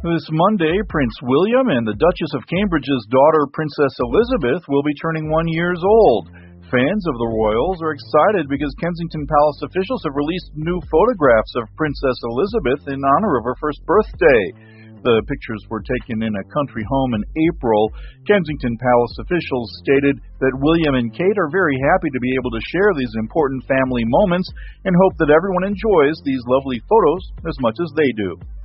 This Monday, Prince William and the Duchess of Cambridge's daughter, Princess Elizabeth, will be turning 1 year old. Fans of the royals are excited because Kensington Palace officials have released new photographs of Princess Elizabeth in honor of her first birthday. The pictures were taken in a country home in April. Kensington Palace officials stated that William and Kate are very happy to be able to share these important family moments and hope that everyone enjoys these lovely photos as much as they do.